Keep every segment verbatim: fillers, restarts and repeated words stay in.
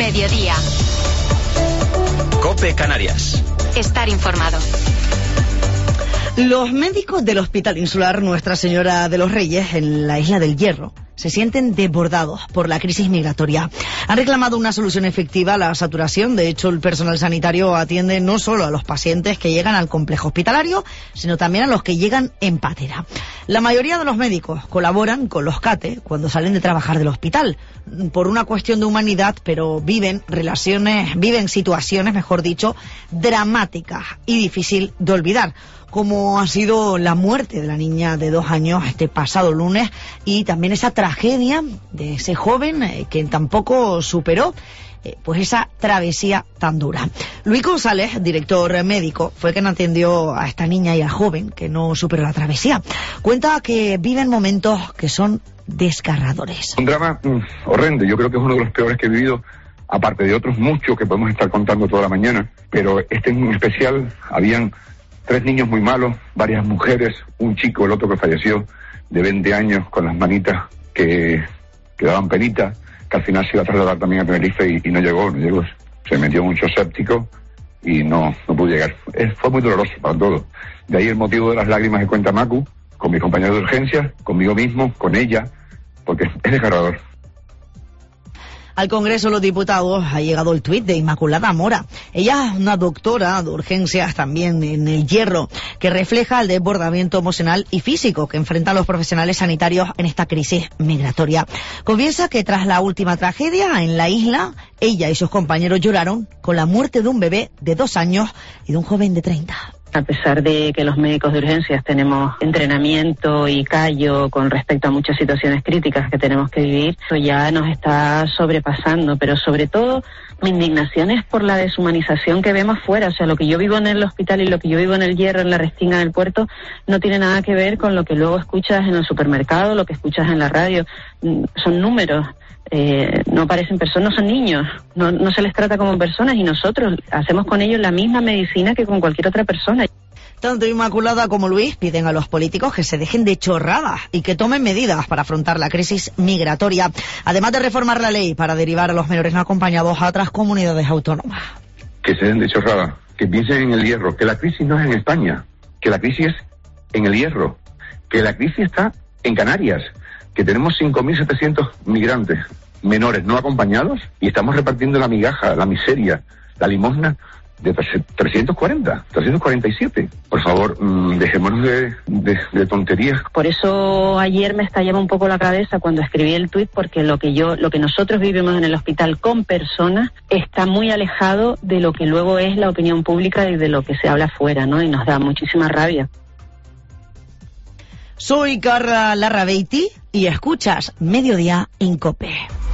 mediodía. COPE Canarias. Estar informado. Los médicos del Hospital Insular Nuestra Señora de los Reyes, en la Isla del Hierro, se sienten desbordados por la crisis migratoria. Han reclamado una solución efectiva a la saturación. De hecho, el personal sanitario atiende no solo a los pacientes que llegan al complejo hospitalario, sino también a los que llegan en patera. La mayoría de los médicos colaboran con los CATE cuando salen de trabajar del hospital, por una cuestión de humanidad, pero viven relaciones, viven situaciones, mejor dicho, dramáticas y difícil de olvidar, como ha sido la muerte de la niña de dos años este pasado lunes, y también esa tragedia de ese joven eh, que tampoco superó eh, pues esa travesía tan dura. Luis González, director médico, fue quien atendió a esta niña y al joven que no superó la travesía. Cuenta que viven momentos que son desgarradores. Un drama mm, horrendo. Yo creo que es uno de los peores que he vivido, aparte de otros muchos que podemos estar contando toda la mañana, pero este en especial. Habían tres niños muy malos, varias mujeres, un chico, el otro que falleció, de veinte años, con las manitas que, que daban penita, que al final se iba a trasladar también a Tenerife y, y no llegó, no llegó. Se metió mucho séptico y no, no pudo llegar. Es, fue muy doloroso para todos. De ahí el motivo de las lágrimas que cuenta Macu, con mis compañeros de urgencia, conmigo mismo, con ella, porque es desgarrador. Al Congreso de los Diputados ha llegado el tuit de Inmaculada Mora. Ella es una doctora de urgencias también en el Hierro, que refleja el desbordamiento emocional y físico que enfrentan los profesionales sanitarios en esta crisis migratoria. Confiesa que tras la última tragedia en la isla, ella y sus compañeros lloraron con la muerte de un bebé de dos años y de un joven de treinta. A pesar de que los médicos de urgencias tenemos entrenamiento y callo con respecto a muchas situaciones críticas que tenemos que vivir, eso ya nos está sobrepasando, pero sobre todo mi indignación es por la deshumanización que vemos fuera. O sea, lo que yo vivo en el hospital y lo que yo vivo en el Hierro, en la Restinga del Puerto, no tiene nada que ver con lo que luego escuchas en el supermercado, lo que escuchas en la radio. Son números. Eh, no parecen personas, no son niños, no, no se les trata como personas, y nosotros hacemos con ellos la misma medicina que con cualquier otra persona. Tanto Inmaculada como Luis piden a los políticos que se dejen de chorradas y que tomen medidas para afrontar la crisis migratoria, además de reformar la ley para derivar a los menores no acompañados a otras comunidades autónomas. Que se den de chorradas, que piensen en el Hierro, que la crisis no es en España, que la crisis es en el Hierro, que la crisis está en Canarias, que tenemos cinco mil setecientos migrantes menores no acompañados y estamos repartiendo la migaja, la miseria, la limosna de trescientos cuarenta, trescientos cuarenta y siete. Por favor, mmm, dejémonos de, de, de tonterías. Por eso ayer me estallaba un poco la cabeza cuando escribí el tuit, porque lo que yo, lo que nosotros vivimos en el hospital con personas está muy alejado de lo que luego es la opinión pública y de lo que se habla afuera, ¿no? Y nos da muchísima rabia. Soy Carla Larrabeiti y escuchas Mediodía en COPE.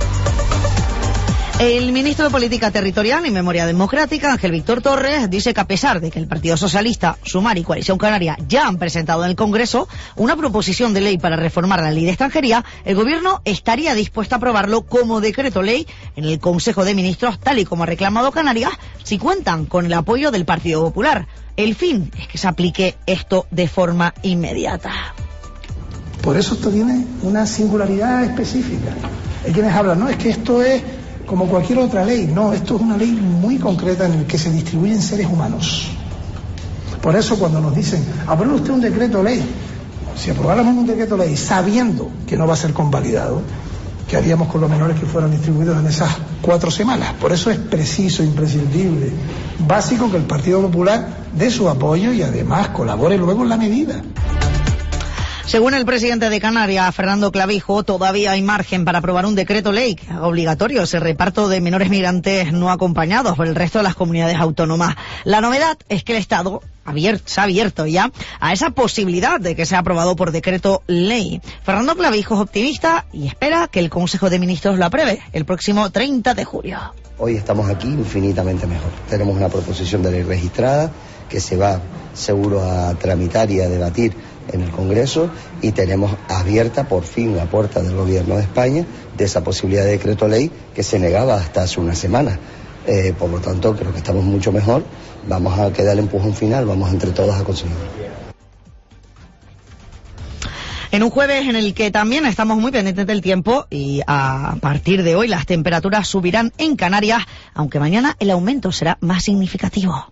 El ministro de Política Territorial y Memoria Democrática, Ángel Víctor Torres, dice que a pesar de que el Partido Socialista, Sumar y Coalición Canaria ya han presentado en el Congreso una proposición de ley para reformar la ley de extranjería, el Gobierno estaría dispuesto a aprobarlo como decreto ley en el Consejo de Ministros, tal y como ha reclamado Canarias, si cuentan con el apoyo del Partido Popular. El fin es que se aplique esto de forma inmediata. Por eso esto tiene una singularidad específica. Hay quienes hablan, no, es que esto es como cualquier otra ley. No, esto es una ley muy concreta en la que se distribuyen seres humanos. Por eso cuando nos dicen, apruebe usted un decreto ley, si aprobáramos un decreto ley sabiendo que no va a ser convalidado, ¿qué haríamos con los menores que fueron distribuidos en esas cuatro semanas? Por eso es preciso, imprescindible, básico que el Partido Popular dé su apoyo y además colabore luego en la medida. Según el presidente de Canarias, Fernando Clavijo, todavía hay margen para aprobar un decreto ley que haga obligatorio ese reparto de menores migrantes no acompañados por el resto de las comunidades autónomas. La novedad es que el Estado abierto, se ha abierto ya a esa posibilidad de que sea aprobado por decreto ley. Fernando Clavijo es optimista y espera que el Consejo de Ministros lo apruebe el próximo treinta de julio. Hoy estamos aquí infinitamente mejor. Tenemos una proposición de ley registrada que se va seguro a tramitar y a debatir en el Congreso, y tenemos abierta por fin la puerta del Gobierno de España de esa posibilidad de decreto ley que se negaba hasta hace una semana. Eh, por lo tanto, creo que estamos mucho mejor. Vamos a quedar el empujón final, vamos entre todos a conseguirlo. En un jueves en el que también estamos muy pendientes del tiempo y a partir de hoy las temperaturas subirán en Canarias, aunque mañana el aumento será más significativo.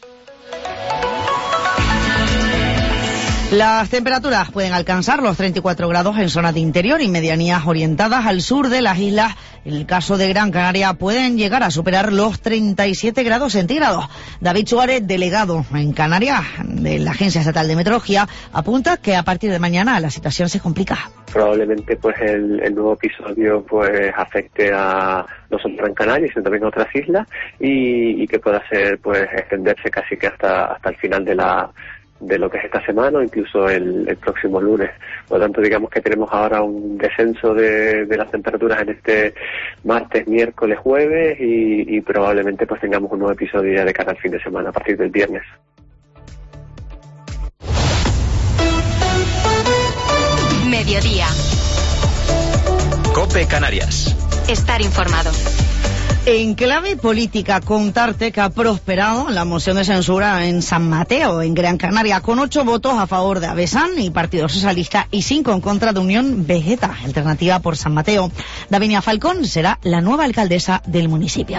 Las temperaturas pueden alcanzar los treinta y cuatro grados en zonas de interior y medianías orientadas al sur de las islas. En el caso de Gran Canaria pueden llegar a superar los treinta y siete grados centígrados. David Suárez, delegado en Canarias de la Agencia Estatal de Meteorología, apunta que a partir de mañana la situación se complica. Probablemente pues el, el nuevo episodio pues afecte a no solo Gran Canaria, sino también a otras islas y, y que pueda ser pues extenderse casi que hasta hasta el final de la de lo que es esta semana o incluso el, el próximo lunes. Por lo tanto, digamos que tenemos ahora un descenso de, de las temperaturas en este martes, miércoles, jueves y, y probablemente pues tengamos un nuevo episodio ya de cara al fin de semana a partir del viernes. Mediodía. COPE Canarias. Estar informado. En clave política, contarte que ha prosperado la moción de censura en San Mateo, en Gran Canaria, con ocho votos a favor de Avesán y Partido Socialista y cinco en contra de Unión Vegeta, Alternativa por San Mateo. Davinia Falcón será la nueva alcaldesa del municipio.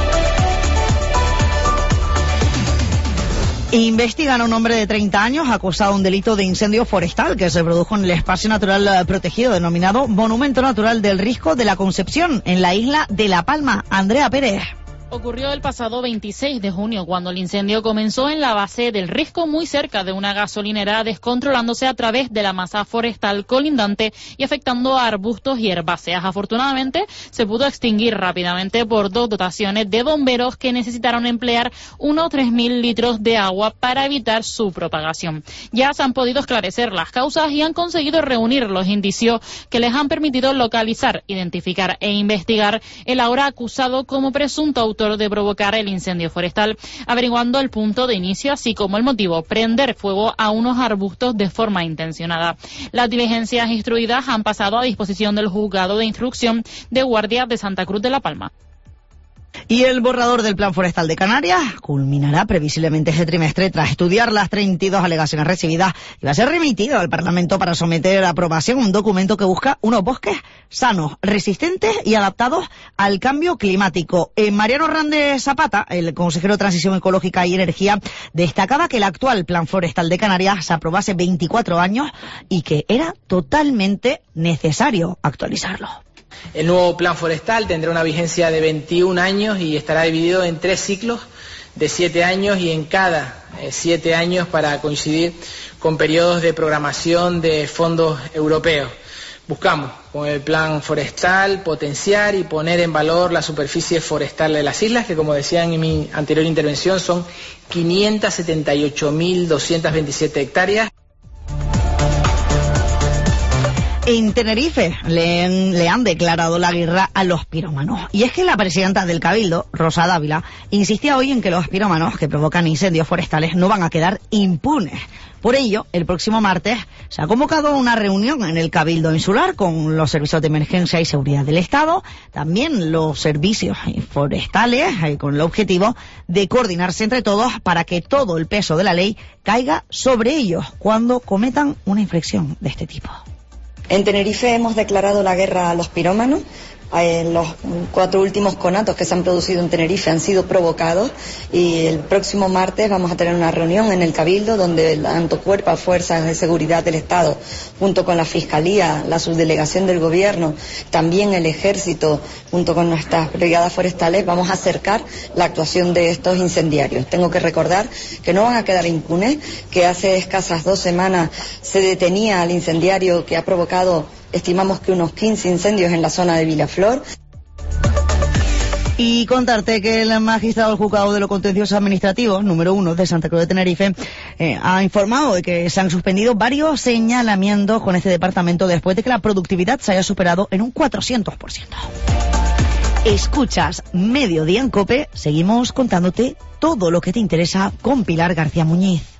Investigan a un hombre de treinta años acusado de un delito de incendio forestal que se produjo en el espacio natural protegido denominado Monumento Natural del Risco de la Concepción, en la isla de La Palma. Andrea Pérez. Ocurrió el pasado veintiséis de junio, cuando el incendio comenzó en la base del Risco, muy cerca de una gasolinera, descontrolándose a través de la masa forestal colindante y afectando a arbustos y herbáceas. Afortunadamente, se pudo extinguir rápidamente por dos dotaciones de bomberos que necesitaron emplear unos tres mil litros de agua para evitar su propagación. Ya se han podido esclarecer las causas y han conseguido reunir los indicios que les han permitido localizar, identificar e investigar el ahora acusado como presunto autor de provocar el incendio forestal, averiguando el punto de inicio, así como el motivo: prender fuego a unos arbustos de forma intencionada. Las diligencias instruidas han pasado a disposición del Juzgado de Instrucción de Guardia de Santa Cruz de La Palma. Y el borrador del Plan Forestal de Canarias culminará previsiblemente este trimestre tras estudiar las treinta y dos alegaciones recibidas y va a ser remitido al Parlamento para someter a aprobación un documento que busca unos bosques sanos, resistentes y adaptados al cambio climático. Eh, Mariano Hernández Zapata, el consejero de Transición Ecológica y Energía, destacaba que el actual Plan Forestal de Canarias se aprobó hace veinticuatro años y que era totalmente necesario actualizarlo. El nuevo plan forestal tendrá una vigencia de veintiún años y estará dividido en tres ciclos de siete años y en cada eh, siete años para coincidir con periodos de programación de fondos europeos. Buscamos, con el plan forestal, potenciar y poner en valor la superficie forestal de las islas, que como decía en mi anterior intervención son quinientas setenta y ocho mil doscientas veintisiete hectáreas. En Tenerife le, le han declarado la guerra a los pirómanos. Y es que la presidenta del Cabildo, Rosa Dávila, insistía hoy en que los pirómanos que provocan incendios forestales no van a quedar impunes. Por ello, el próximo martes se ha convocado una reunión en el Cabildo Insular con los servicios de emergencia y seguridad del Estado, también los servicios forestales, con el objetivo de coordinarse entre todos para que todo el peso de la ley caiga sobre ellos cuando cometan una infracción de este tipo. En Tenerife hemos declarado la guerra a los pirómanos. Eh, los cuatro últimos conatos que se han producido en Tenerife han sido provocados y el próximo martes vamos a tener una reunión en el Cabildo donde tanto Cuerpo, Fuerzas de Seguridad del Estado, junto con la Fiscalía, la Subdelegación del Gobierno, también el Ejército, junto con nuestras brigadas forestales, vamos a acercar la actuación de estos incendiarios. Tengo que recordar que no van a quedar impunes, que hace escasas dos semanas se detenía al incendiario que ha provocado, estimamos que unos quince incendios en la zona de Vilaflor. Y contarte que el magistrado del Juzgado de lo Contencioso Administrativo, número uno de Santa Cruz de Tenerife, eh, ha informado de que se han suspendido varios señalamientos con este departamento después de que la productividad se haya superado en un cuatrocientos por ciento. Escuchas Mediodía en COPE, seguimos contándote todo lo que te interesa con Pilar García Muñiz.